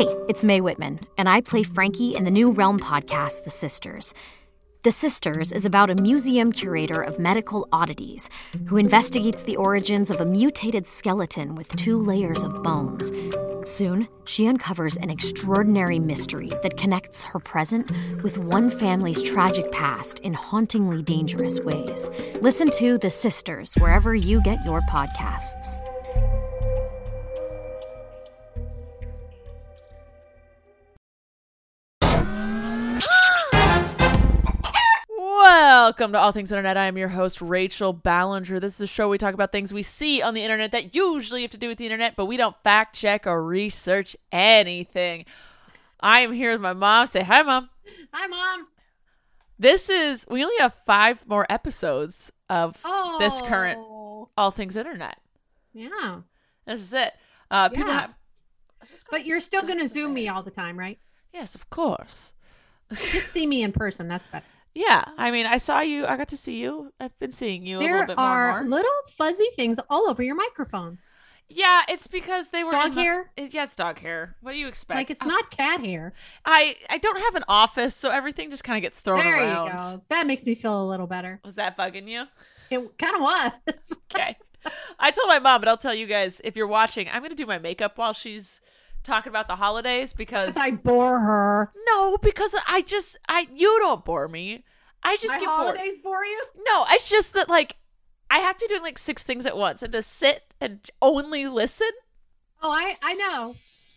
Hey, it's Mae Whitman, and I play Frankie in the new Realm podcast, The Sisters. The Sisters is about a museum curator of medical oddities who investigates the origins of a mutated skeleton with 2 layers of bones. Soon, she uncovers an extraordinary mystery that connects her present with one family's tragic past in hauntingly dangerous ways. Listen to The Sisters wherever you get your podcasts. Welcome to All Things Internet. I am your host, Rachel Ballinger. This is a show where we talk about things we see on the internet that usually have to do with the internet, but we don't fact check or research anything. I am here with my mom. Say hi, Mom. Hi, Mom. We only have 5 more episodes of this current All Things Internet. Yeah. This is it. People have. But you're still going to Zoom me all the time, right? Yes, of course. Just see me in person. That's better. Yeah, I mean, I saw you. I got to see you. I've been seeing you a little bit more. There are little fuzzy things all over your microphone. Yeah, it's because they were dog hair. Yeah, it's dog hair. What do you expect? Like it's not cat hair. I don't have an office, so everything just kind of gets thrown around. There you go. That makes me feel a little better. Was that bugging you? It kind of was. Okay. I told my mom, but I'll tell you guys, if you're watching, I'm going to do my makeup while she's talking about the holidays because I bore her. No, because you don't bore me. I just get bored. My holidays bore you? No, it's just that like I have to do like 6 things at once and to sit and only listen. Oh, I know.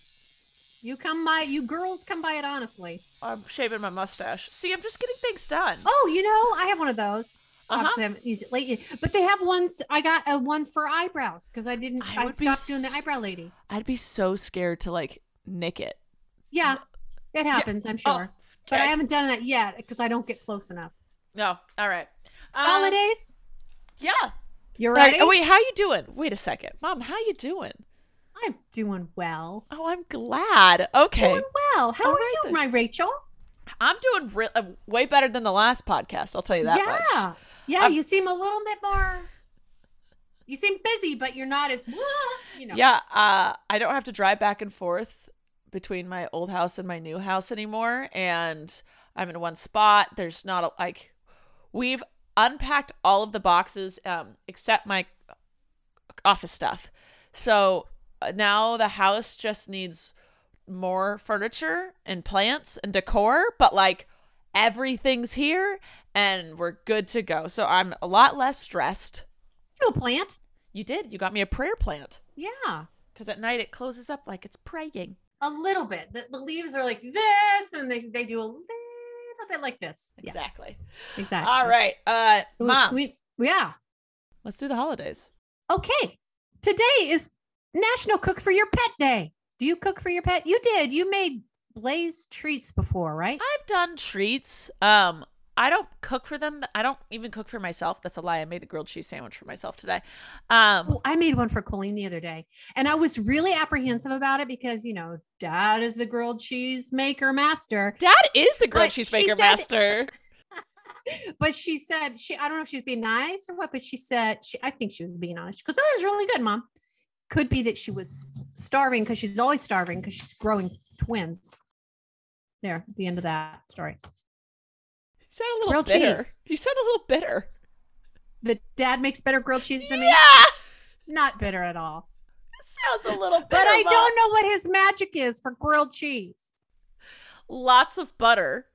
You girls come by it honestly. I'm shaving my mustache. See, I'm just getting things done. Oh, I have one of those. Uh-huh. I haven't used it lately, but they have ones. I got a one for eyebrows because I stopped doing the eyebrow lady. I'd be so scared to like nick it. Yeah, it happens. I'm sure. Oh, but I haven't done that yet because I don't get close enough. No. All right. Holidays? Yeah. You're ready? Wait, how you doing? Wait a second. Mom, how you doing? I'm doing well. Oh, I'm glad. Okay. Doing well. How All are right, you, then. my Rachel? I'm doing way better than the last podcast. I'll tell you that much. Yeah, you seem a little bit more... You seem busy, but you're not as... Yeah, I don't have to drive back and forth between my old house and my new house anymore, and I'm in one spot. There's not we've unpacked all of the boxes except my office stuff. So now the house just needs more furniture and plants and decor, but like everything's here and we're good to go. So I'm a lot less stressed. You a plant? You did. You got me a prayer plant. Yeah. Because at night it closes up like it's praying. A little bit. The leaves are like this, and they do a little bit like this. Exactly. Yeah. Exactly. All right. Mom. Yeah. Let's do the holidays. Okay. Today is National Cook for Your Pet Day. Do you cook for your pet? You did. You made Blaze treats before, right? I've done treats. I don't cook for them. I don't even cook for myself. That's a lie. I made a grilled cheese sandwich for myself today. I made one for Colleen the other day, and I was really apprehensive about it because, Dad is the grilled cheese maker master. Dad is the grilled cheese maker master. But she said, I don't know if she was being nice or what, but she said, I think she was being honest. She goes, "Oh, that was really good, Mom." Could be that she was starving because she's always starving because she's growing twins. There, at the end of that story. You sound a little bitter. Cheese. You sound a little bitter. The dad makes better grilled cheese than me? Yeah. Not bitter at all. Sounds a little bitter. But I don't know what his magic is for grilled cheese. Lots of butter.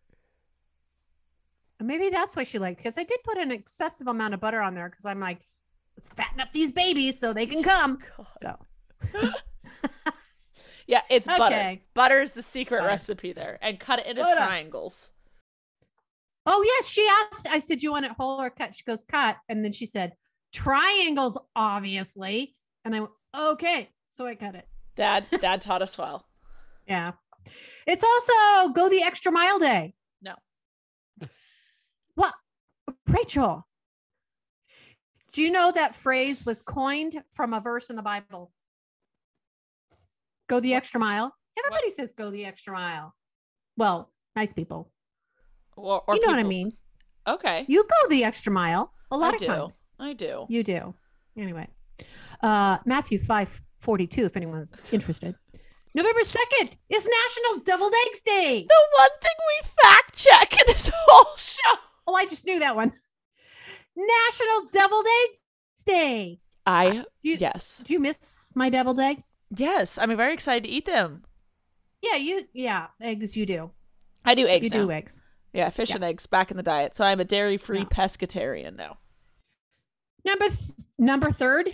Maybe that's why she liked, because I did put an excessive amount of butter on there because I'm like, let's fatten up these babies so they can come. God. So. Yeah, it's butter. Okay. Butter is the secret recipe there. And cut it into triangles. Oh, yes. She asked, I said, you want it whole or cut? She goes, cut. And then she said, triangles, obviously. And I went, okay. So I cut it. Dad taught us well. Yeah. It's also Go the Extra Mile Day. No. What? Rachel, do you know that phrase was coined from a verse in the Bible? Go the extra mile. Everybody says go the extra mile. Well, nice people. Or you know what I mean? Okay. You go the extra mile a lot of times. I do. You do. Anyway, Matthew 5:42, if anyone's interested. November 2nd is National Deviled Eggs Day. The one thing we fact check in this whole show. Oh, I just knew that one. National Deviled Eggs Day. Yes. Do you miss my deviled eggs? Yes. I'm very excited to eat them. Yeah, eggs you do. I do eggs You now. do eggs. Yeah, fish and eggs back in the diet. So I'm a dairy-free pescatarian now. November 3rd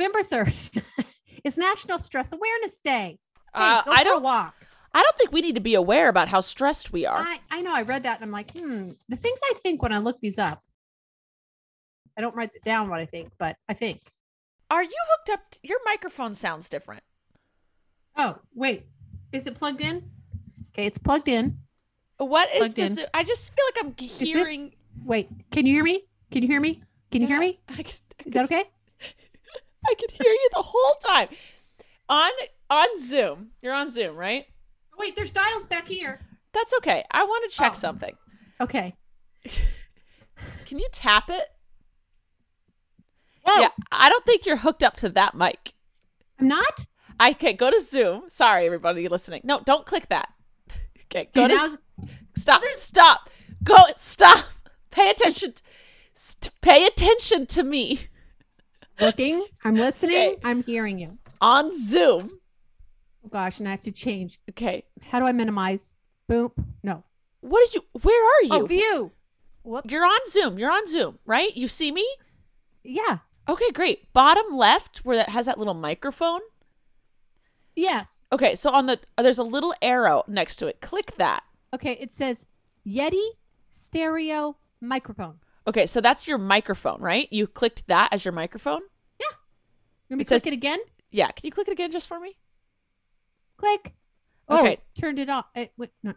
is National Stress Awareness Day. Hey, go I for a don't walk. I don't think we need to be aware about how stressed we are. I know. I read that and I'm like, the things I think when I look these up. I don't write it down what I think, but I think. Are you hooked up? Your microphone sounds different. Oh, wait. Is it plugged in? Okay, it's plugged in. What is Plugged this? in. I just feel like I'm Is this- hearing. Wait, can you hear me? Can you hear me? Can you hear me? Is that okay? I can hear you the whole time. On Zoom. You're on Zoom, right? Wait, there's dials back here. That's okay. I want to check Oh. something. Okay. Can you tap it? Whoa. Yeah, I don't think you're hooked up to that mic. I'm not? Okay, go to Zoom. Sorry, everybody listening. No, don't click that. Okay, go Okay, to. now- Stop. Go. Stop. Pay attention. Pay attention to me Looking. I'm listening. Okay. I'm hearing you. on Zoom. Oh gosh, and I have to change. Okay. How do I minimize? Boom. No. What did you? Where are you? Oh, view. Whoops. You're on Zoom. You're on Zoom, right? You see me? Yeah. Okay, great. Bottom left, where that has that little microphone. Yes. Okay, so on the there's a little arrow next to it. Click that. Okay. It says Yeti stereo microphone. Okay, so that's your microphone, right? You clicked that as your microphone? Let me It click says- it again. Yeah. Can you click it again just for me? Click. Okay. Oh, turned it off. Wait, no.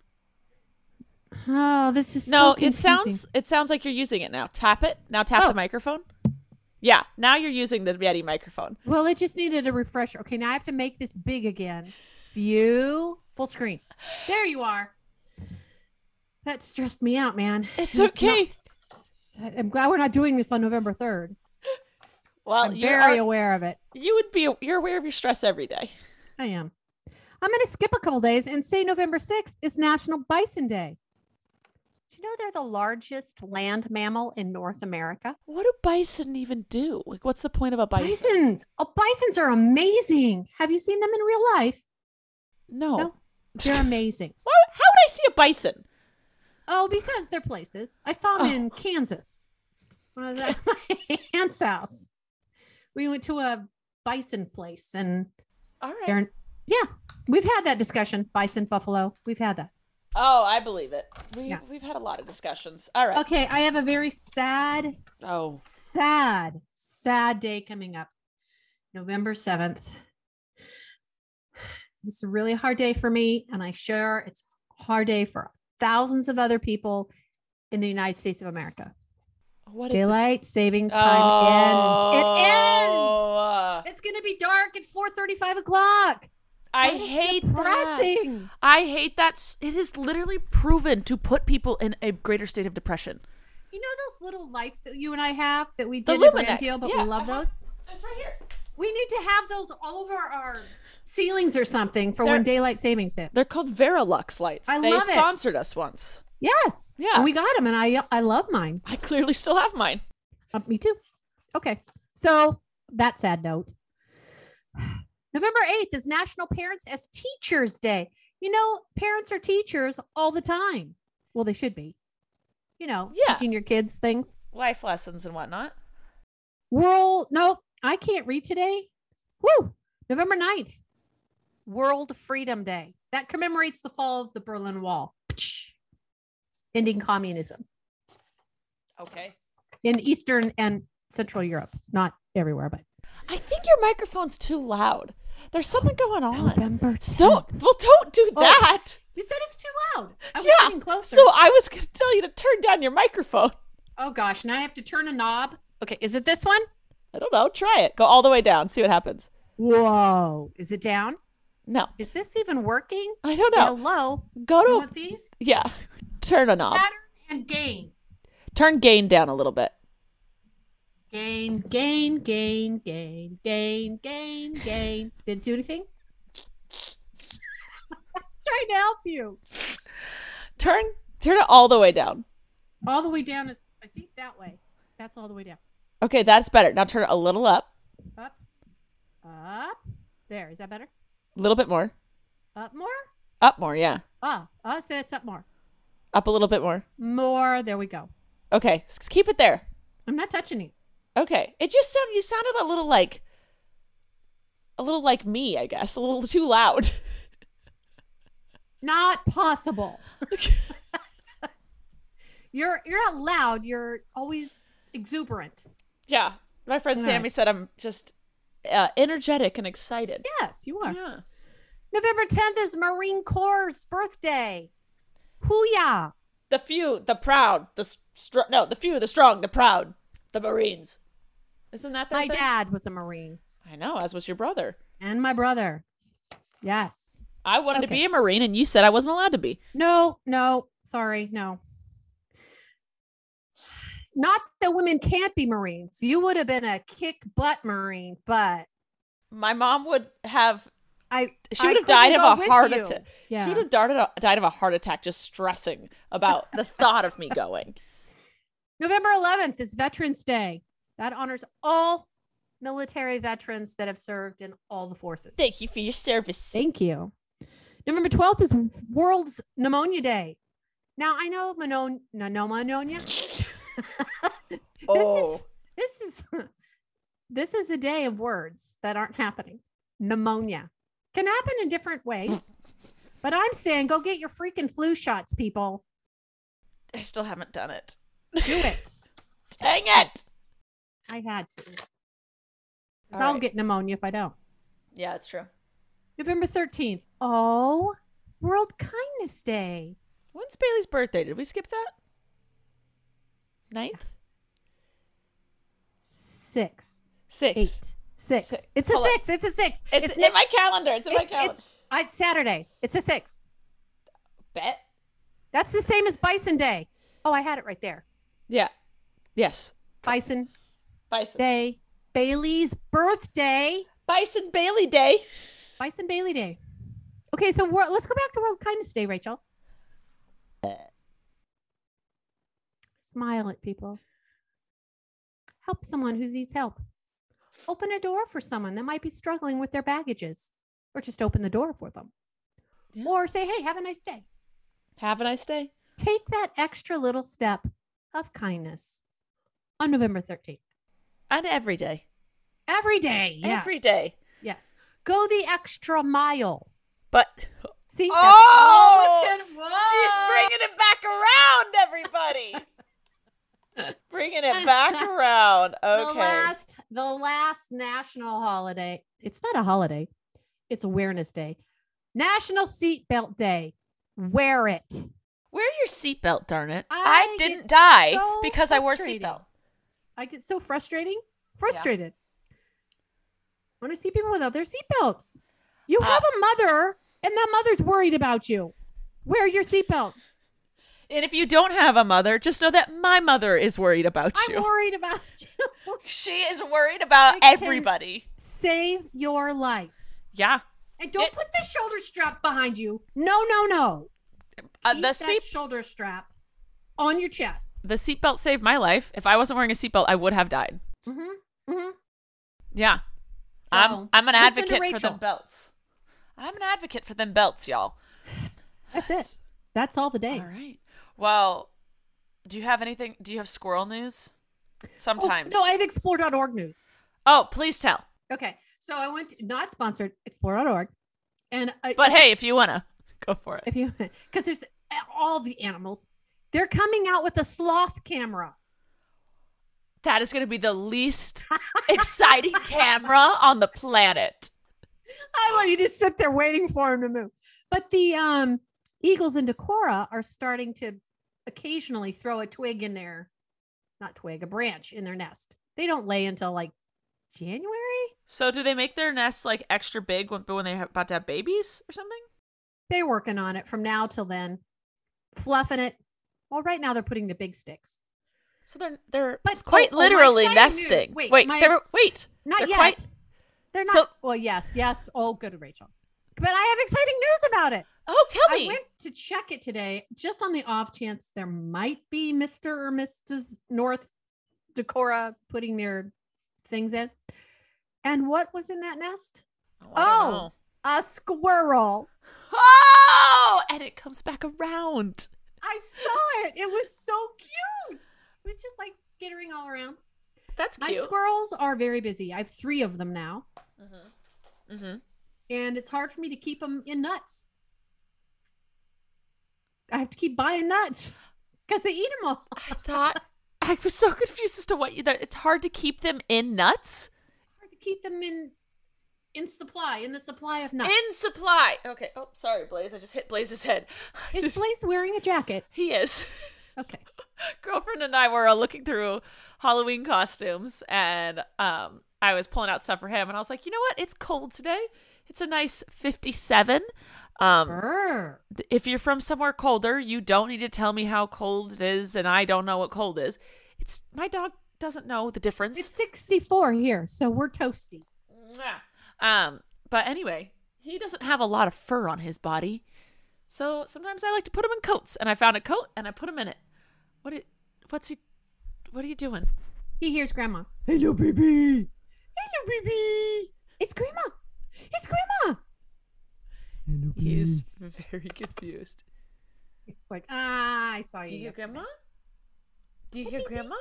Oh, this is No, so confusing. it sounds like you're using it now. Tap it. Now tap Oh. the microphone. Yeah, now you're using the Yeti microphone. Well, it just needed a refresher. Okay, now I have to make this big again. View full screen. There you are. That stressed me out, man. It's And okay. I'm glad we're not doing this on November 3rd. Well, I'm very aware of it. you're aware of your stress every day. I am. I'm going to skip a couple days and say November 6th is National Bison Day. Do you know they're the largest land mammal in North America? What do bison even do? Like, what's the point of a bison? Bisons. Oh, bisons are amazing. Have you seen them in real life? No. No. They're amazing. How would I see a bison? Oh, because they're places. I saw them in Kansas when I was at my aunt's house. We went to a bison place and All right. they're, yeah, we've had that discussion. Bison, buffalo. We've had that. Oh, I believe it. Yeah. We've had a lot of discussions. All right. Okay. I have a very sad day coming up. November 7th. It's a really hard day for me. And it's a hard day for thousands of other people in the United States of America. What is Daylight savings time ends. It ends. Oh, It's going to be dark at 4:35 o'clock. I That is hate that. depressing. I hate that. It is literally proven to put people in a greater state of depression. You know those little lights that you and I have that we The did a Luminex. brand deal, but Yeah, we love those? It's right here. We need to have those all over our ceilings or something for They're- when daylight savings hits. They're called Verilux lights. I They love it. sponsored us once. Yes. Yeah. And we got them, and I love mine. I clearly still have mine. Me too. Okay. So that sad note. November 8th is National Parents as Teachers Day. You know, parents are teachers all the time. Well, they should be. You know, Yeah. teaching your kids things. Life lessons and whatnot. Nope, I can't read today. Woo! November 9th, World Freedom Day. That commemorates the fall of the Berlin Wall, ending communism Okay. in Eastern and Central Europe. Not everywhere, but I think your microphone's too loud. There's something going on. November 10th. Don't do Oh. that. You said it's too loud. I was Yeah. getting closer. So I was gonna tell you to turn down your microphone. Oh gosh, now I have to turn a knob. Okay, is it this one? I don't know. Try it. Go all the way down. See what happens. Whoa, is it down? No, Is this even working? I don't know. Hello. Go You to want these? yeah. Turn a knob. Pattern and gain. Turn gain down a little bit. Gain, gain, gain, gain, gain, gain, gain. Did it do anything? trying to help you. Turn it all the way down. All the way down is, I think, that way. That's all the way down. Okay, that's better. Now turn it a little up. Up. Up. There. Is that better? A little bit more. Up more? Up more, yeah. Say it's up more. Up a little bit more. More. There we go. Okay, keep it there. I'm not touching you. Okay. It just you sounded a little like me, I guess. A little too loud. Not possible. You're not loud. You're always exuberant. Yeah. My friend Sammy said I'm just energetic and excited. Yes, you are. Yeah. November 10th is Marine Corps' birthday. Hoo-yah. The few, the proud, the few, the strong, the proud, the Marines. Isn't that their My thing? dad was a Marine. I know, as was your brother. And my brother. Yes. I wanted to be a Marine, and you said I wasn't allowed to be. No. Sorry, no. Not that women can't be Marines. You would have been a kick butt Marine, but My mom would have. She would have couldn't died go of a with heart you. attack. Yeah. She would have died of a heart attack just stressing about the thought of me going. November 11th is Veterans Day. That honors all military veterans that have served in all the forces. Thank you for your service. Thank you. November 12th is World's Pneumonia Day. Now, I know pneumonia. Oh. This is a day of words that aren't happening. Pneumonia can happen in different ways, but I'm saying go get your freaking flu shots, people. I still haven't done it. Do it. Dang it. I had to. All I'll right. get pneumonia if I don't. Yeah, it's true. November 13th. Oh, World Kindness Day. When's Bailey's birthday? Did we skip that? 9th? 6. 6. 8. 6. Six. It's a Hold on. 6. It's a 6. It's in my calendar. It's in my calendar. It's Saturday. It's a 6. Bet. That's the same as Bison Day. Oh, I had it right there. Yeah. Yes. Bison Bison. Day. Bailey's birthday. Bison Bailey Day. Bison Bailey Day. Okay, so let's go back to World Kindness Day, Rachel. Smile at people. Help someone who needs help. Open a door for someone that might be struggling with their baggages, or just open the door for them. Yeah. Or say, hey, have a nice day. Have a nice day. Take that extra little step of kindness on November 13th. And every day. Every day. Yes. Every day. Yes. Go the extra mile. But See? Oh! That's all it she's bringing it back around, everybody. Bringing it back around. Okay. The last national holiday. It's not a holiday. It's Awareness Day. National Seatbelt Day. Wear it. Wear your seatbelt, darn it. I I didn't get die so because I wore frustrated. seatbelt. I get so frustrated. When I see people without their seatbelts. You have a mother, and that mother's worried about you. Wear your seatbelts. And if you don't have a mother, just know that my mother is worried about I'm you. worried about you. She is worried about I can- everybody. Save your life. Yeah. And don't put the shoulder strap behind you. No. Keep The that shoulder strap on your chest. The seatbelt saved my life. If I wasn't wearing a seatbelt, I would have died. Yeah. So, I'm an listen to advocate for Rachel. them belts. I'm an advocate for them belts, y'all. That's it. That's all the days. All right. Well, do you have anything? Do you have squirrel news? Sometimes. Oh, no, I have explore.org news. Oh, please tell. Okay. So I went to, not sponsored, explore.org. And But hey, if you want to, go for it. if you, because there's all the animals, they're coming out with a sloth camera. That is going to be the least exciting camera on the planet. I love you just sit there waiting for him to move. But the eagles in Decorah are starting to occasionally throw a twig in their, a branch in their nest. They don't lay until like January. So do they make their nests like extra big when they're about to have babies or something? They're working on it from now till then, fluffing it. Well, right now they're putting the big sticks. So they're But quite my literally exciting nesting. news- Wait, my they're ex- wait. Not They're yet. quite- They're not. So- well, yes. Oh, good, Rachel. But I have exciting news about it. Oh, tell I me. went to check it today, just on the off chance there might be Mr. or Mrs. North Dakota putting their things in. And what was in that nest? I don't know. A squirrel. Oh, and it comes back around. I saw it. It was so cute. It was just like skittering all around. That's My cute. squirrels are very busy. I have 3 of them now. Mm-hmm. And it's hard for me to keep them in nuts. I have to keep buying nuts because they eat them all. I was so confused as to that it's hard to keep them in nuts. Hard to keep them in the supply of nuts. In supply. Okay. Oh, sorry, Blaze. I just hit Blaze's head. Is Blaze wearing a jacket? He is. Okay. Girlfriend and I were looking through Halloween costumes, and I was pulling out stuff for him, and I was like, you know what? It's cold today. It's a nice 57. If you're from somewhere colder, you don't need to tell me how cold it is, and I don't know what cold is. My dog doesn't know the difference. It's 64 here, so we're toasty. But anyway, he doesn't have a lot of fur on his body, so sometimes I like to put him in coats, and I found a coat and I put him in it. What are you doing? He hears Grandma. Hello, baby. Hello, baby. It's Grandma. It's Grandma. Hello, He's very confused. He's like, I saw you. Do you hear yesterday. Grandma? Do you hear Grandma?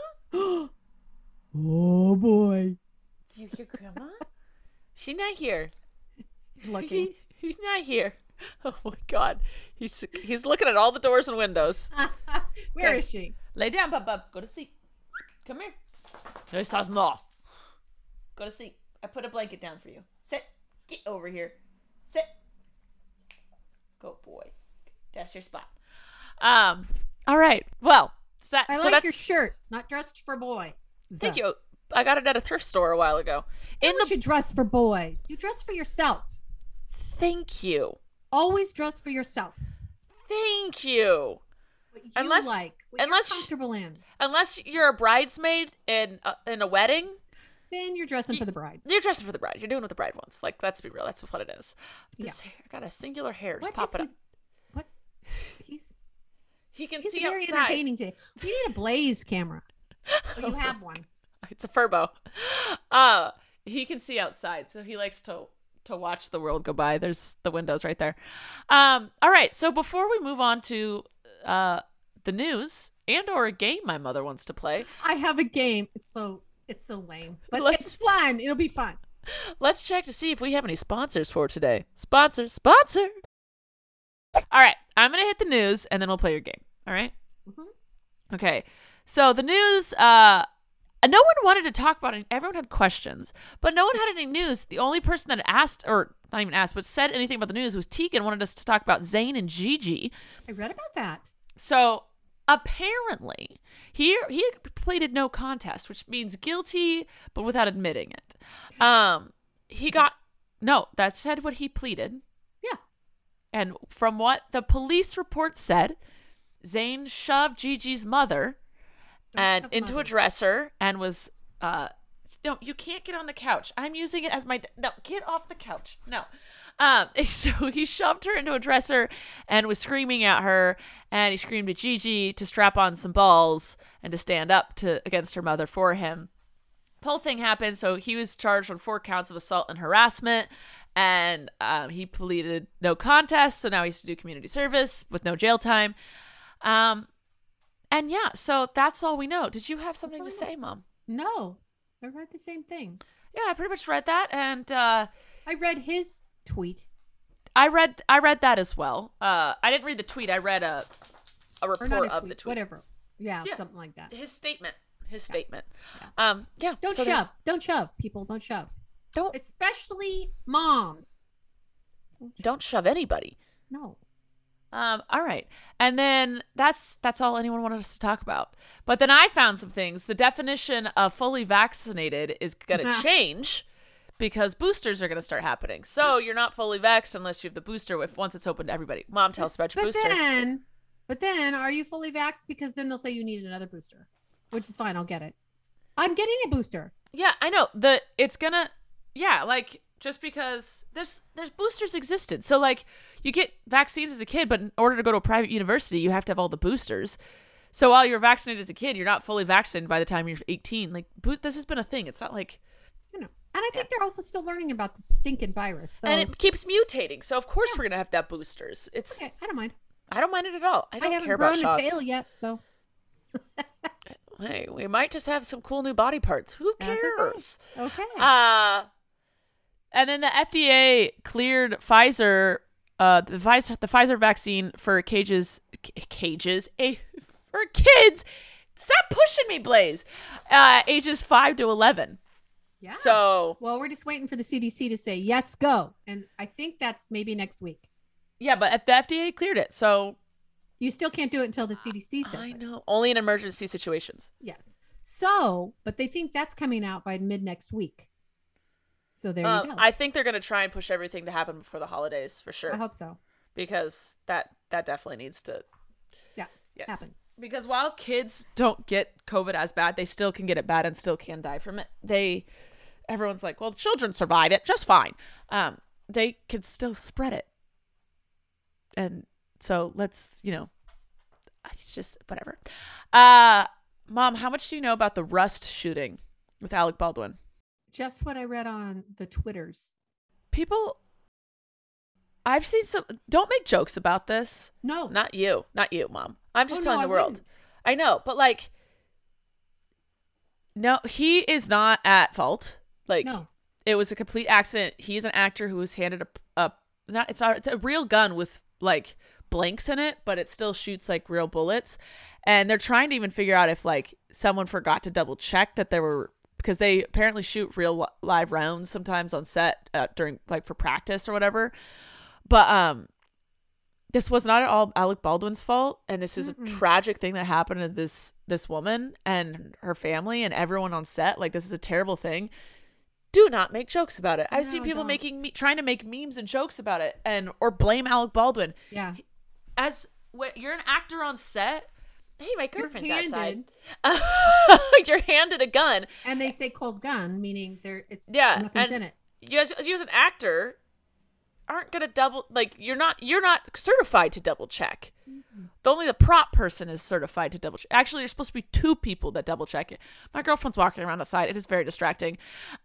Oh boy. Do you hear Grandma? She's not here. He's looking. He's not here. Oh my God. He's looking at all the doors and windows. Where Okay. is she? Lay down, Papa. Go to sleep. Come here. This has no. Go to sleep. I put a blanket down for you. Sit. Get over here. Sit. Go, boy. That's your spot. All right. Well, I like your shirt. Not dressed for boys. Thank you. I got it at a thrift store a while ago. You should dress for boys. You dress for yourself. Thank you. Always dress for yourself. Thank you. What you Unless- like. What unless- you're comfortable in. Unless you're a bridesmaid in a wedding, Then you're dressing for the bride. you're dressing for the bride. You're doing what the bride wants. Like, let's be real. That's what it is. This Yeah. hair, I got a singular hair. Just What pop is it up. What? He can He's see very outside. entertaining today. We need a Blaze camera. Oh, you have one. It's a Furbo. He can see outside, so he likes to watch the world go by. There's the windows right there. All right. So before we move on to the news or a game my mother wants to play, I have a game. It's so lame, but Let's- it's fun. It'll be fun. let's check to see if we have any sponsors for today. Sponsor. All right. I'm going to hit the news, and then we'll play your game. All right? Mhm. Okay. So the news, no one wanted to talk about it. Everyone had questions, but no one had any news. The only person that asked, or not even asked, but said anything about the news was Tegan. Wanted us to talk about Zayn and Gigi. I read about that. So apparently he pleaded no contest, which means guilty, but without admitting it. That said what he pleaded. Yeah. And from what the police report said, Zayn shoved Gigi's mother Don't shove into a mothers. dresser and was no, you can't get on the couch. I'm using it as no, get off the couch. No. So he shoved her into a dresser and was screaming at her, and he screamed at Gigi to strap on some balls and to stand up against her mother for him. The whole thing happened, so he was charged on 4 counts of assault and harassment, and he pleaded no contest, so now he has to do community service with no jail time. And yeah, so that's all we know. Did you have something to say, Mom? No, I read the same thing. Yeah, I pretty much read that, and I read his tweet. I read that as well. I didn't read the tweet. I read a Or not report a of tweet, the tweet. whatever. Yeah, Yeah. something like that. His statement. Yeah. Don't so shove. Don't shove, people. Don't shove. Don't Especially moms. don't shove anybody. No. All right. And then that's all anyone wanted us to talk about. But then I found some things. The definition of fully vaccinated is going to change because boosters are going to start happening. So you're not fully vaxxed unless you have the booster once it's open to everybody. Mom, tell us about your booster. But then, are you fully vaxxed? Because then they'll say you need another booster, which is fine. I'll get it. I'm getting a booster. Yeah, I know. It's gonna, yeah, like just because there's boosters existed. So like you get vaccines as a kid, but in order to go to a private university, you have to have all the boosters. So while you're vaccinated as a kid, you're not fully vaccinated by the time you're 18. Like this has been a thing. It's not like, you know. And I think they're also still learning about the stinking virus. So. And it keeps mutating. So of course we're gonna have to have boosters. It's okay. I don't mind. I don't mind it at all. I don't care about shots. I haven't grown a tail yet, so. Hey, we might just have some cool new body parts. Who cares? Okay. And then the FDA cleared Pfizer, the Pfizer vaccine for for kids. Stop pushing me, Blaze. Ages 5 to 11. Yeah. So. Well, we're just waiting for the CDC to say yes, go, and I think that's maybe next week. Yeah, but the FDA cleared it, so. You still can't do it until the CDC says I know. Only in emergency situations. Yes. So, but they think that's coming out by mid next week. So there you go. I think they're going to try and push everything to happen before the holidays for sure. I hope so. Because that definitely needs to happen. Because while kids don't get COVID as bad, they still can get it bad and still can die from it. Everyone's like, well, children survive it just fine. They could still spread it. And so let's, just whatever. Mom, how much do you know about the Rust shooting with Alec Baldwin? Just what I read on the Twitters. I've seen some, don't make jokes about this. No. Not you, Mom. I'm just telling the world. Wouldn't. I know, but like, no, he is not at fault. Like, no. It was a complete accident. He's an actor who was handed it's a real gun with like blanks in it, but it still shoots like real bullets. And they're trying to even figure out if like someone forgot to double check that there were, because they apparently shoot real live rounds sometimes on set during like for practice or whatever. But this was not at all Alec Baldwin's fault, and this is a tragic thing that happened to this woman and her family and everyone on set. Like, this is a terrible thing. Do not make jokes about it. I've seen people trying to make memes and jokes about it or blame Alec Baldwin. Yeah. You're an actor on set. Hey, my girlfriend's outside. You're handed a gun. And they say cold gun, meaning nothing's in it. You as an actor aren't gonna you're not certified to double check. Only the prop person is certified to double check. Actually, there's supposed to be 2 people that double check it. My girlfriend's walking around outside. It is very distracting.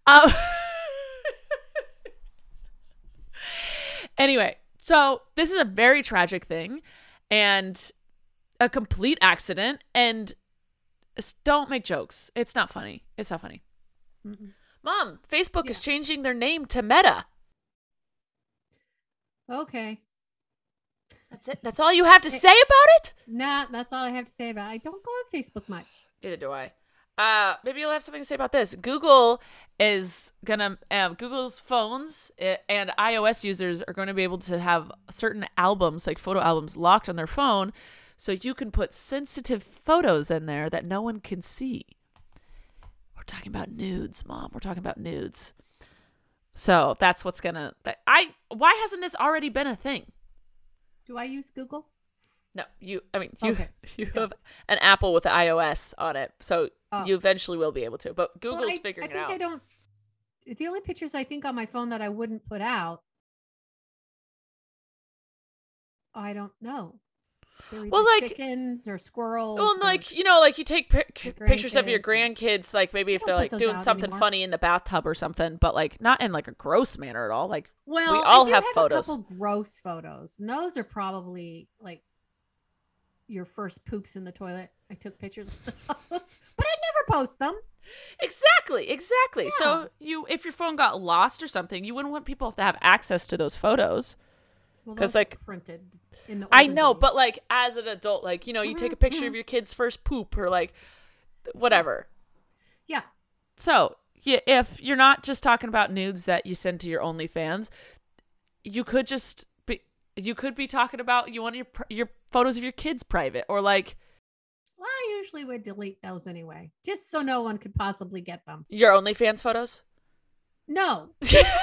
Anyway, so this is a very tragic thing and a complete accident, and don't make jokes. It's not funny. Mm-mm. Mom, Facebook is changing their name to Meta. Okay. That's it. That's all you have to say about it? Nah, that's all I have to say about it. I don't go on Facebook much. Neither do I. Maybe you'll have something to say about this. Google is gonna Google's phones and iOS users are going to be able to have certain albums, like photo albums, locked on their phone, so you can put sensitive photos in there that no one can see. We're talking about nudes, Mom. We're talking about nudes. So that's what's gonna. Why hasn't this already been a thing? Do I use Google? No, you Okay. you have an Apple with iOS on it, so you eventually will be able to. But Google's figuring it out. I don't. The only pictures I think on my phone that I wouldn't put out, I don't know. Well, like chickens or squirrels. Well, like you take pictures of your grandkids, like maybe if they're like doing something funny in the bathtub or something, but like not in like a gross manner at all. Like, well, we all have photos. A couple gross photos, and those are probably like your first poops in the toilet. I took pictures of those, but I never post them. Exactly. Yeah. So if your phone got lost or something, you wouldn't want people to have access to those photos. Because printed in the I know, days. But like as an adult, like you take a picture of your kid's first poop or like whatever. Yeah. So if you're not just talking about nudes that you send to your OnlyFans, you could be talking about you want your photos of your kids private or like. Well, I usually would delete those anyway, just so no one could possibly get them. Your OnlyFans photos? No.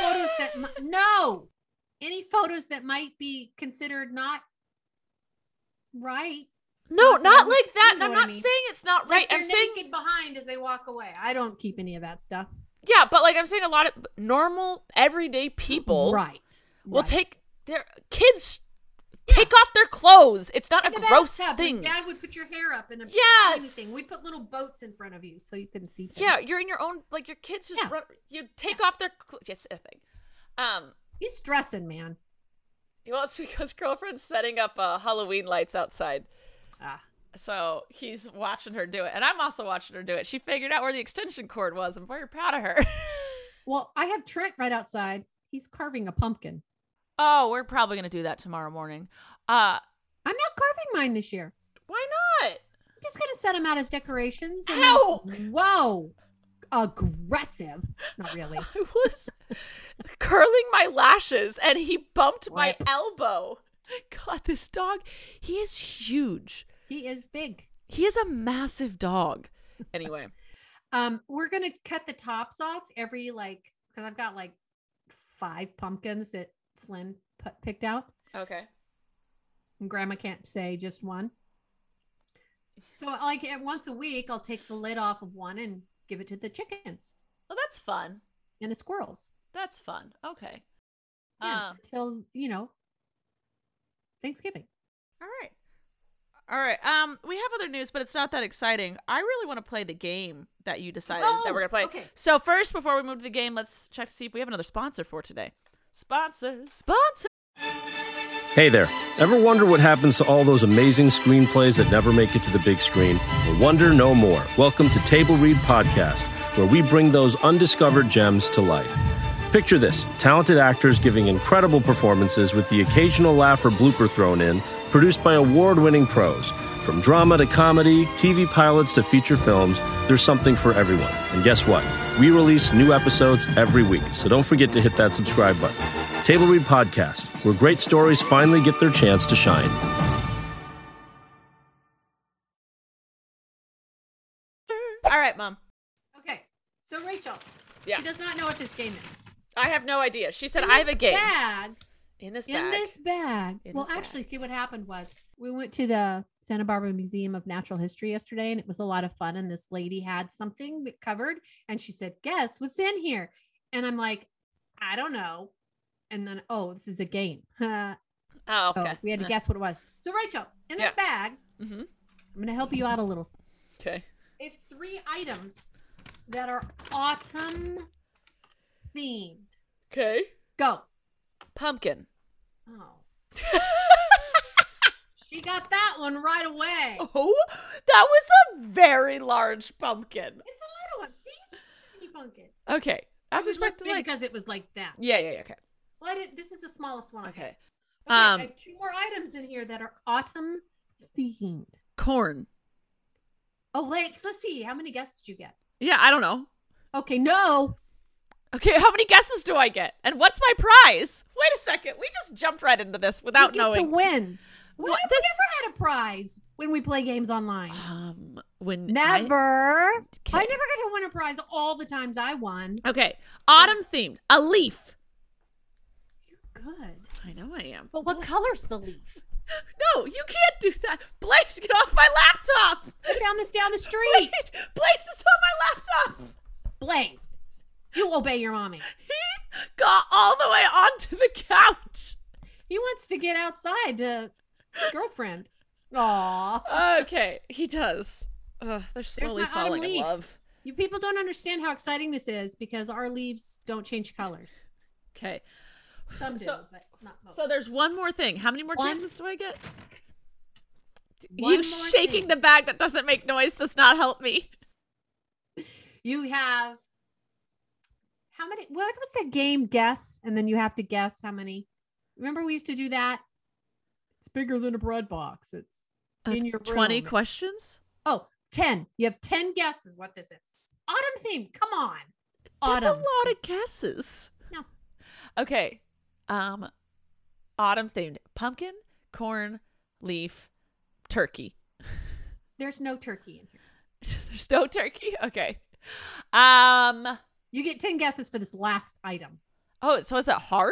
Any photos that might be considered not right. No, not like that. I'm not saying it's not right. Like I'm saying naked behind as they walk away. I don't keep any of that stuff. Yeah, but like I'm saying, a lot of normal, everyday people will take their kids take off their clothes. It's not a gross thing. Dad would put your hair up in a thing. We'd put little boats in front of you so you couldn't see things. Yeah, you're in your own, like your kids just run, you take off their clothes. It's a thing. He's stressing, man. Well, it's because his girlfriend's setting up Halloween lights outside. So he's watching her do it. And I'm also watching her do it. She figured out where the extension cord was. I'm very proud of her. Well, I have Trent right outside. He's carving a pumpkin. Oh, we're probably going to do that tomorrow morning. I'm not carving mine this year. Why not? I'm just going to set them out as decorations. Ow! Whoa. Aggressive. Not really. I was curling my lashes and he bumped my elbow. God, this dog, he is huge. He is big. He is a massive dog. Anyway. We're going to cut the tops off every because I've got 5 pumpkins that Flynn picked out. Okay. And Grandma can't say just one. So once a week, I'll take the lid off of one and give it to the chickens. Well, that's fun. And the squirrels. That's fun. Okay. Yeah, until, Thanksgiving. All right. We have other news, but it's not that exciting. I really want to play the game that you decided that we're going to play. Okay. So first, before we move to the game, let's check to see if we have another sponsor for today. Sponsor. Hey there. Ever wonder what happens to all those amazing screenplays that never make it to the big screen? Well, wonder no more. Welcome to Table Read Podcast, where we bring those undiscovered gems to life. Picture this: talented actors giving incredible performances with the occasional laugh or blooper thrown in, produced by award-winning pros. From drama to comedy, TV pilots to feature films, there's something for everyone. And guess what? We release new episodes every week, so don't forget to hit that subscribe button. Table Read Podcast, where great stories finally get their chance to shine. All right, Mom. Okay. So Rachel, she does not know what this game is. I have no idea. She said, I have a game. In this bag. Actually, see what happened was we went to the Santa Barbara Museum of Natural History yesterday, and it was a lot of fun. And this lady had something covered, and she said, "Guess what's in here?" And I'm like, "I don't know." And then, this is a game. Okay. So we had to guess what it was. So Rachel, in this bag, I'm going to help you out a little. Okay. It's 3 items that are autumn themed. Okay. Go. Pumpkin. Oh. She got that one right away. Oh, that was a very large pumpkin. It's a little one. See? Tiny pumpkin. Okay. I was expecting because it was like that. Yeah. Okay. Well, this is the smallest one. Okay. I have 2 more items in here that are autumn themed. Corn. Oh, let's see. How many guesses did you get? Yeah, I don't know. Okay, no. Okay, how many guesses do I get? And what's my prize? Wait a second. We just jumped right into this without knowing. To win. We never had a prize when we play games online. Never. I never got to win a prize all the times I won. Okay. Autumn themed. A leaf. You're good. I know I am. But what color's the leaf? No, you can't do that. Blaze, get off my laptop. I found this down the street. Wait, Blaze is on my laptop. Blaze, you obey your mommy. He got all the way onto the couch. He wants to get outside to girlfriend. Aw. Okay, he does. They're slowly falling in love. You people don't understand how exciting this is because our leaves don't change colors. Okay. Some do, but not most. So there's one more thing. How many more chances do I get? You shaking the bag that doesn't make noise does not help me. You have how many? What's the game? Guess, and then you have to guess how many. Remember we used to do that? It's bigger than a bread box. It's in your room. 20 questions? Oh, 10. You have 10 guesses what this is. Autumn theme. Come on. That's a lot of guesses. No. Okay. Autumn themed. Pumpkin, corn, leaf, turkey. There's no turkey in here. There's no turkey? Okay. You get 10 guesses for this last item. Oh, so is it hard?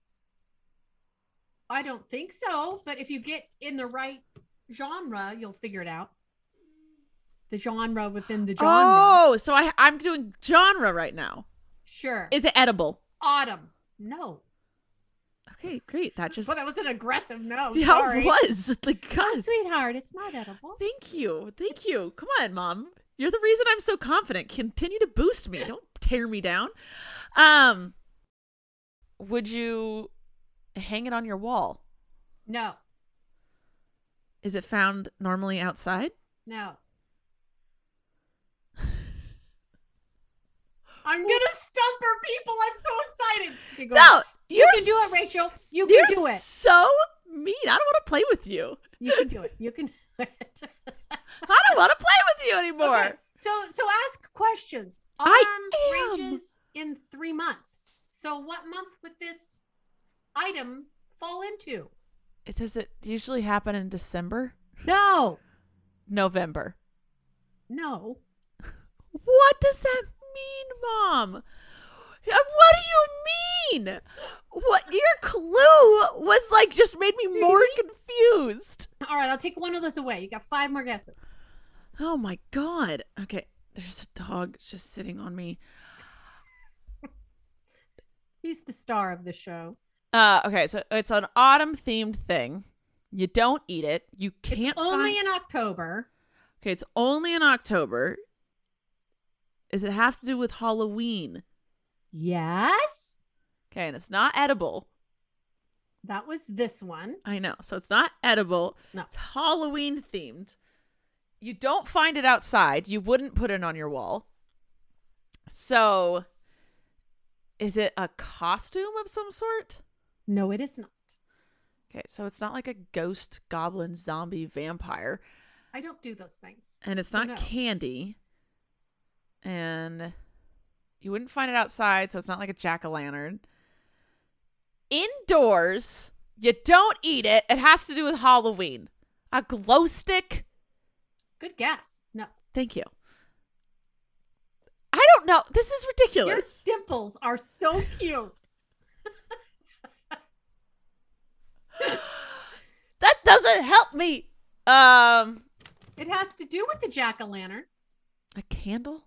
I don't think so, but if you get in the right genre, you'll figure it out. The genre within the genre. Oh, so I'm doing genre right now. Sure. Is it edible? Autumn? No. Okay, great. That just Well, that was an aggressive no. yeah, Sorry. it was. Like, Oh, God. sweetheart, it's not edible. Thank you. Thank you. Come on, Mom. You're the reason I'm so confident. Continue to boost me. Don't tear me down. Would you hang it on your wall? No. Is it found normally outside? No. I'm gonna stump her, people. I'm so excited. Okay, go ahead. No, You can do it, Rachel. You can You're do it. so mean. I don't want to play with you. You can do it. You can do it. I don't want to play with you anymore. Okay. So ask questions. I am. Ranges in 3 months. So what month would this item fall into? Does it usually happen in December? No. November. No. What does that mean, Mom? What do you mean? What your clue was like just made me more confused. All right, I'll take one of those away. You got 5 more guesses. Oh my God. Okay, there's a dog just sitting on me. He's the star of the show. Okay, so it's an autumn themed thing. You don't eat it. You can't It's only find... in October. Okay, it's only in October. Does it have to do with Halloween? Yes. Okay, and it's not edible. That was this one. I know. So it's not edible. No. It's Halloween themed. You don't find it outside. You wouldn't put it on your wall. So is it a costume of some sort? No, it is not. Okay, so it's not like a ghost, goblin, zombie, vampire. I don't do those things. And it's So not no. candy. And you wouldn't find it outside, so it's not like a jack-o'-lantern. Indoors, you don't eat it. It has to do with Halloween. A glow stick? Good guess. No. Thank you. I don't know. This is Your ridiculous. dimples are so cute. That doesn't help me. It has to do with the jack-o'-lantern. A candle?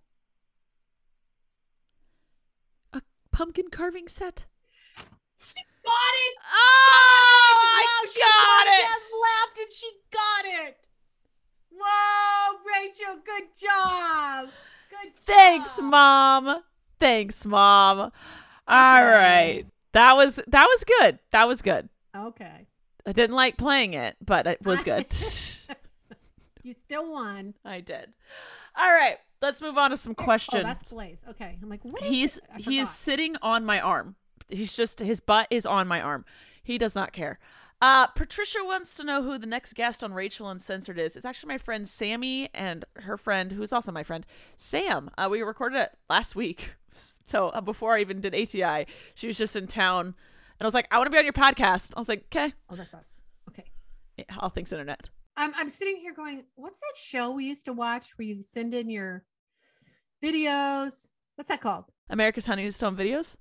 A pumpkin carving set? She got it. Oh, Wow, she I got it. just laughed and she got it. Whoa, Rachel, good job. Good job. Thanks, Mom. Thanks, Mom. All right. That was good. That was good. Okay. I didn't like playing it, but it was good. You still won. I did. All right. Let's move on to some questions. Oh, that's Blaze. Okay. I'm like, what is He's it? I he is forgot. sitting on my arm. His butt is on my arm. He does not care. Patricia wants to know who the next guest on Rachel Uncensored is. It's actually my friend Sammy and her friend, who's also my friend, Sam. We recorded it last week. So before I even did ATI, she was just in town. And I was like, I want to be on your podcast. I was like, okay. Oh, that's us. Okay. Yeah, all things internet. I'm sitting here going, what's that show we used to watch where you send in your videos? What's that called? America's Honeystone Videos.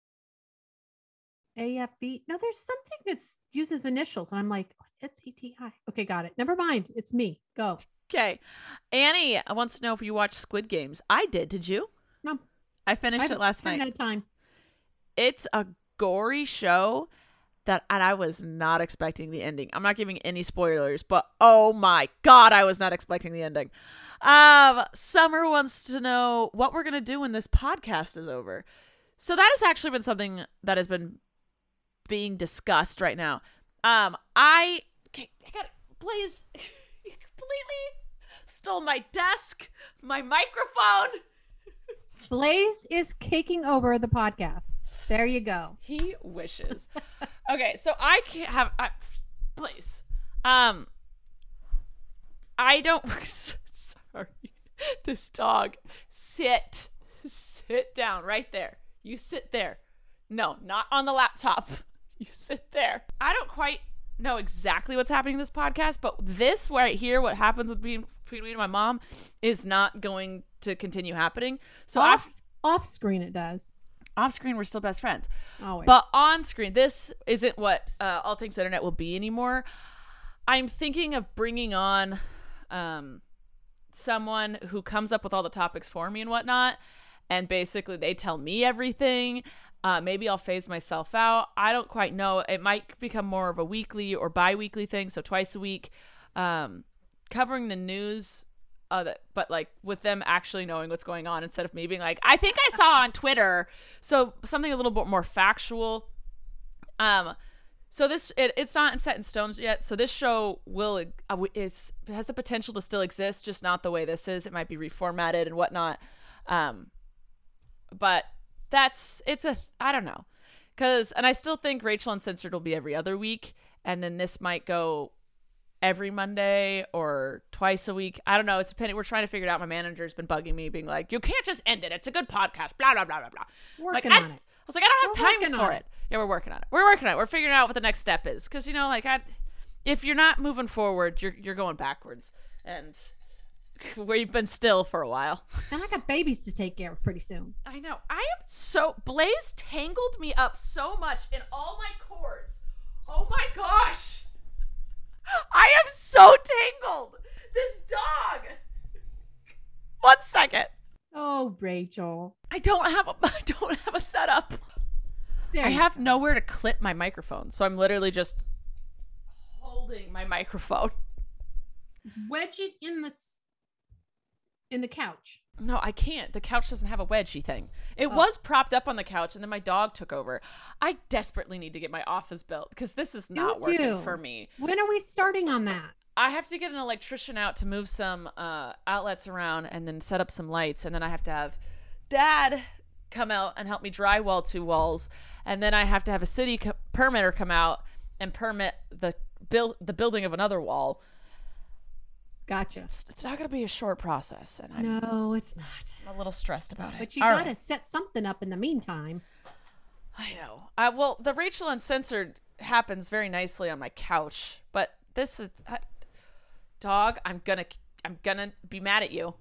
AFB? No, there's something that's uses initials. And I'm like, it's ATI. Okay, got it. Never mind. It's me. Go. Okay. Annie wants to know if you watched Squid Games. I did. Did you? No. I finished it last night. No time. It's a gory show and I was not expecting the ending. I'm not giving any spoilers, but oh my God, I was not expecting the ending. Summer wants to know what we're going to do when this podcast is over. So that has actually been something that has been being discussed right now. I got Blaze completely stole my desk, my microphone. Blaze is taking over the podcast. There you go. He wishes. Okay, so I can't have Blaze. I don't sorry. This dog. Sit down right there. You sit there. No, not on the laptop. You sit there. I don't quite know exactly what's happening in this podcast, but this right here, what happens between me and my mom, is not going to continue happening. So off screen it does. off screen, we're still best friends. Always. But on screen, this isn't what All Things Internet will be anymore. I'm thinking of bringing on someone who comes up with all the topics for me and whatnot. and basically they tell me everything. Maybe I'll phase myself out. I don't quite know. It might become more of a weekly or bi-weekly thing, so twice a week, covering the news, but like with them actually knowing what's going on instead of me being like, I think I saw on Twitter. So something a little bit more factual. So this it's not set in stone yet. So this show it has the potential to still exist, just not the way this is. It might be reformatted and whatnot. But I don't know, and I still think Rachel Uncensored will be every other week, and then this might go every Monday or twice a week. I don't know. It's depending. We're trying to figure it out. My manager's been bugging me, being like, "You can't just end it. It's a good podcast." Blah blah blah blah blah. Working on it. I was like, I don't have time for it. Yeah, we're working on it. We're figuring out what the next step is, because if you're not moving forward, you're going backwards, and we've been still for a while. And I got babies to take care of pretty soon. I know. Blaze tangled me up so much in all my cords. Oh my gosh. I am so tangled. This dog. 1 second. Oh, Rachel. I don't have a setup. I have nowhere to clip my microphone, so I'm literally just holding my microphone. Wedge it in the couch. No, I can't. The couch doesn't have a wedgie thing. It was propped up on the couch, and then my dog took over. I desperately need to get my office built, because this is not working for me. When are we starting on that? I have to get an electrician out to move some outlets around and then set up some lights, and then I have to have Dad come out and help me drywall 2 walls, and then I have to have a city permitter come out and permit the building of another wall. Gotcha. It's not going to be a short process, and No, it's not. I'm a little stressed about it. But you got to set something up in the meantime. I know. Well, the Rachel Uncensored happens very nicely on my couch, but this is dog. I'm gonna be mad at you.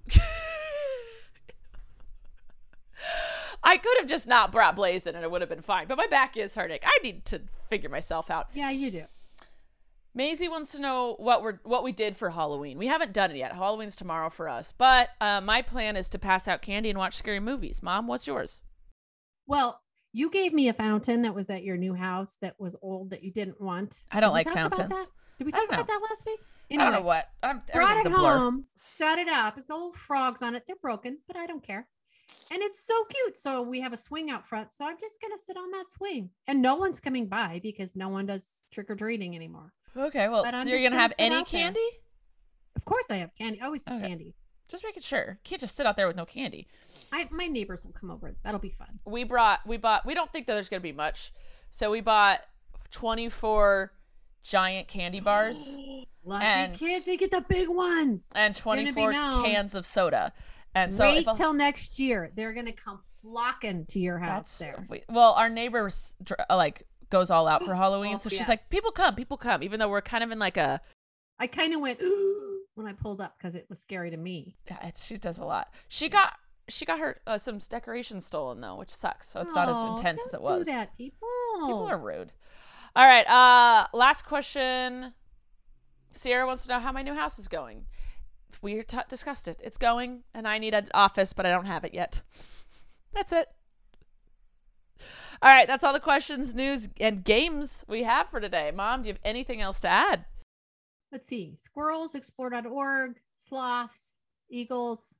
I could have just not brought Blaze in and it would have been fine, but my back is hurting. I need to figure myself out. Yeah, you do. Maisie wants to know what we did for Halloween. We haven't done it yet. Halloween's tomorrow for us, but my plan is to pass out candy and watch scary movies. Mom, what's yours? Well, you gave me a fountain that was at your new house that was old that you didn't want. I don't like fountains. Did we talk about that last week? Anyway, I don't know what. Brought Everything's it a blur. home, set it up. There's little frogs on it. They're broken, but I don't care. And it's so cute. So we have a swing out front. So I'm just going to sit on that swing. And no one's coming by because no one does trick-or-treating anymore. Okay, well, you're going to have any candy? Of course I have candy. I always have candy. Just making sure. Can't just sit out there with no candy. My neighbors will come over. That'll be fun. We don't think that there's going to be much. So we bought 24 giant candy bars. Lucky kids, they get the big ones. And 24 cans of soda. And so wait till next year. They're going to come flocking to your house there. Well, our neighbors goes all out for Halloween. So she's like, people come. Even though we're kind of in like a... I kind of went when I pulled up because it was scary to me. Yeah, she does a lot. She got her some decorations stolen though, which sucks. So it's not as intense as it was. Do that, people. People are rude. All right. Last question. Sierra wants to know how my new house is going. We discussed it. It's going, and I need an office, but I don't have it yet. That's it. All right. That's all the questions, news, and games we have for today. Mom, do you have anything else to add? Let's see. Squirrels, explore.org, sloths, eagles,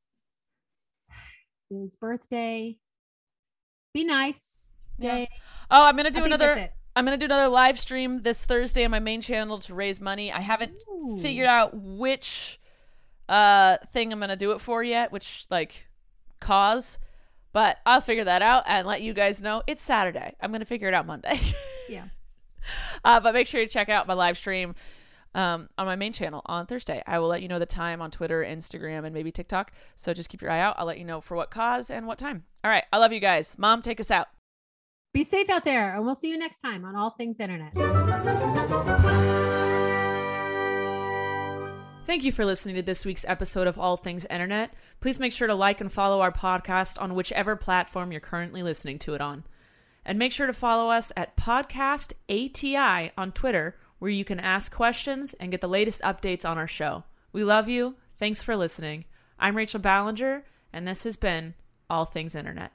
Bill's birthday. Be nice. Day. Oh, I'm gonna do another live stream this Thursday on my main channel to raise money. I haven't figured out which thing I'm gonna do it for yet, which cause, but I'll figure that out and let you guys know. It's Saturday. I'm gonna figure it out Monday. Yeah. But make sure you check out my live stream on my main channel on Thursday. I will let you know the time on Twitter, Instagram, and maybe TikTok. So just keep your eye out. I'll let you know for what cause and what time. All right. I love you guys. Mom, take us out. Be safe out there, and we'll see you next time on All Things Internet. Thank you for listening to this week's episode of All Things Internet. Please make sure to like and follow our podcast on whichever platform you're currently listening to it on. And make sure to follow us at Podcast ATI on Twitter, where you can ask questions and get the latest updates on our show. We love you. Thanks for listening. I'm Rachel Ballinger, and this has been all things internet.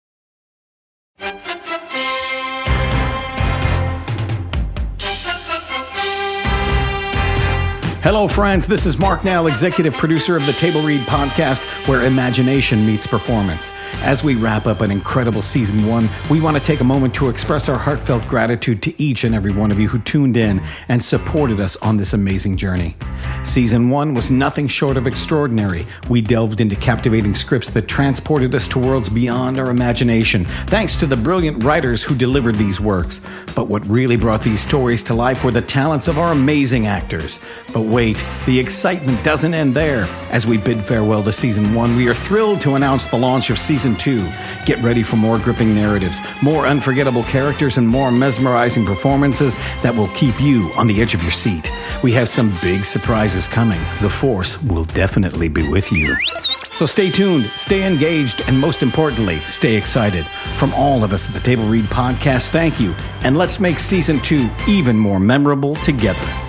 Hello, friends. This is Mark Nell, executive producer of the Table Read podcast, where imagination meets performance. As we wrap up an incredible season 1, we want to take a moment to express our heartfelt gratitude to each and every one of you who tuned in and supported us on this amazing journey. Season 1 was nothing short of extraordinary. We delved into captivating scripts that transported us to worlds beyond our imagination, thanks to the brilliant writers who delivered these works. But what really brought these stories to life were the talents of our amazing actors. But wait, the excitement doesn't end there. As we bid farewell to Season 1, we are thrilled to announce the launch of Season 2. Get ready for more gripping narratives, more unforgettable characters, and more mesmerizing performances that will keep you on the edge of your seat. We have some big surprises coming. The Force will definitely be with you. So stay tuned, stay engaged, and most importantly, stay excited. From all of us at the Table Read podcast, thank you, and let's make Season 2 even more memorable together.